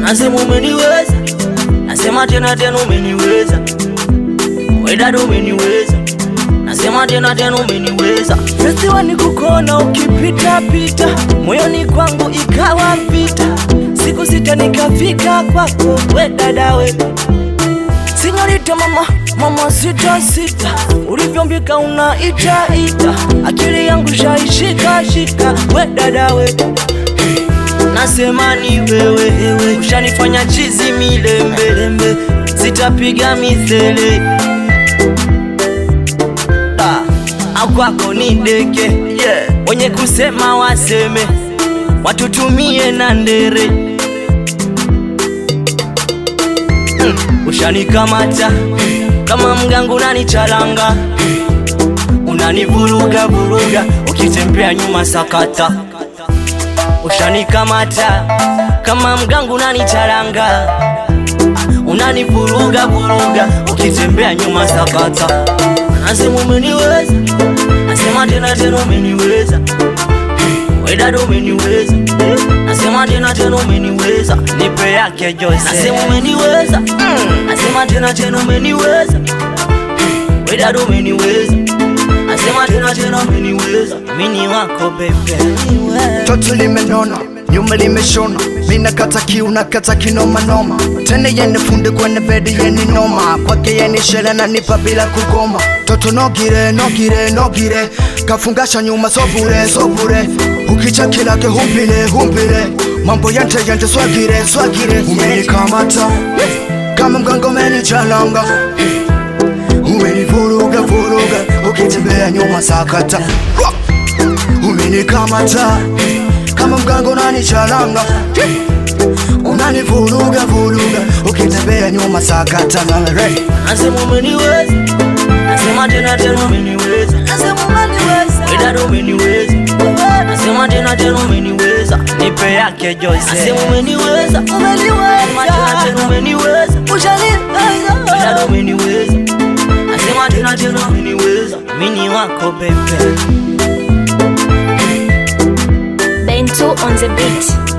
nasema umeniweza, nasema tena umeniweza. Dada umeniweza, nasema tena umeniweza. Festival nikukona ukipita pita, moyoni kwangu ikawa vita. Siku sita nikafika kwako, we dada we. Sinyorita mama sita, ulivyombika unaita, akili yangu shaishika, we dada we. Nasema ni wewe, ushanifanya chizi milembe, sitapiga mithele. Kwako ni deke, wenye kusema waseme, watutumie na ndere. Ushanikamata kama mgangu unanichalanga, unanivuruga ukitembea nyuma sakata. Ushanikamata kama mgangu unanichalanga, unanivuruga ukitembea nyuma sakata. Nasema umeniweza, nasema tena umeniweza. Dada umeniweza, nasema tena umeniweza. Nipe yake Joyce, nasema umeniweza, nasema tena umeniweza. Dada umeniweza, nasema tena umeniweza. Mini wako baby. Toto limenona, nyuma limeshona, mina kata kiu na kata kinoma noma. Tene yene funde kwenye bedi yeni noma, kwake yeni shela na nipa bila kugoma. Toto nogire, kafungasha nyuma sobure. Ukicha kilake humpile, mambo yante swagire. Umenikamata kama mgango umenichalanga, umenivuruga ukitembea nyuma sakata. Umenikamata kama mgango unanichalanga, unanivuruga ukitembea nyuma sakata. Nasema umeniweza, nasema tena umeniweza. Dada umeniweza, nasema tena umeniweza. Nipe yake Joyce, nasema umeniweza, tena umeniweza. Dada umeniweza, nasema tena umeniweza. Mini wako baby. Bento on the beat.